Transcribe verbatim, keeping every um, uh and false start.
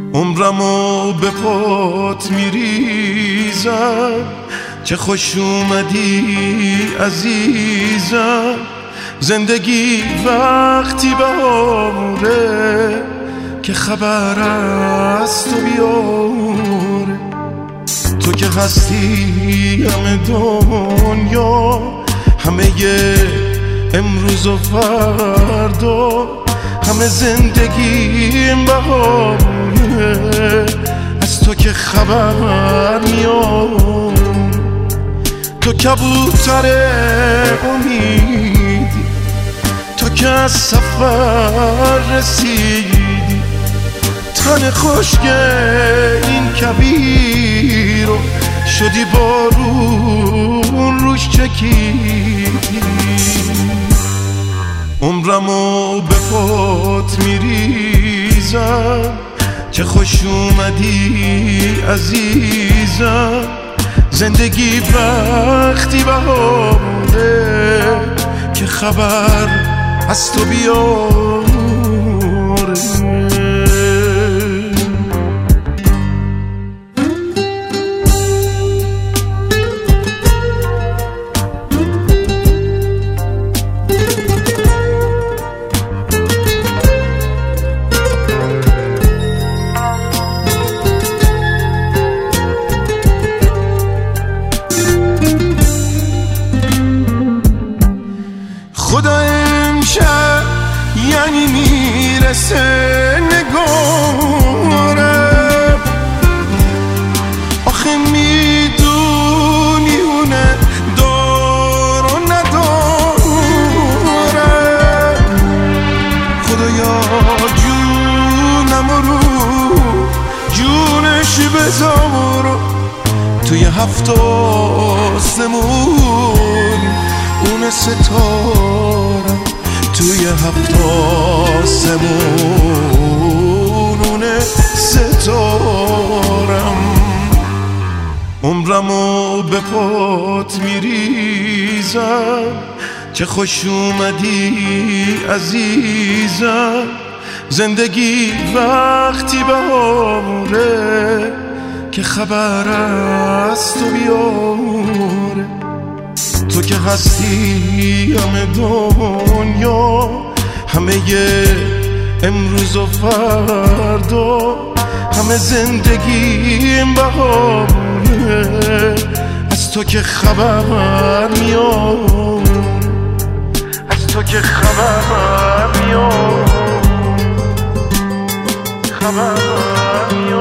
عمرمو به پات میریزم، چه خوش اومدی عزیزم. زندگی وقتی بهاره که خبر از تو بیاره. تو که هستی همه دنیا، همه امروز و فردا، همه زندگیم بهاره از تو که خبر میاد. تو کبوتر امیدی، تو که از سفر رسیدی، تن خشک این کبیر رو شدی بارون روش چکیدی. عمرمو به پات میریزم، چه خوش اومدی عزیزم. زندگی وقتی بهاره که خبر از تو بیاره. خدا امشب یعنی میرسه نگارم، آخه میدونی اونه دار و ندارم. خدایا جونم رو جونش بذار توی هفت آسمون، اون ستارم توی هفت آسمون، اون ستارم. عمرمو به پات میریزم، چه خوش اومدی عزیزم. زندگی وقتی بهاره که خبر از تو بیاره. تو که هستی همه دنیا، همه امروز و فردا، همه زندگیم بهاره از تو که خبر میاد. از تو که خبر میاد، خبر میاد.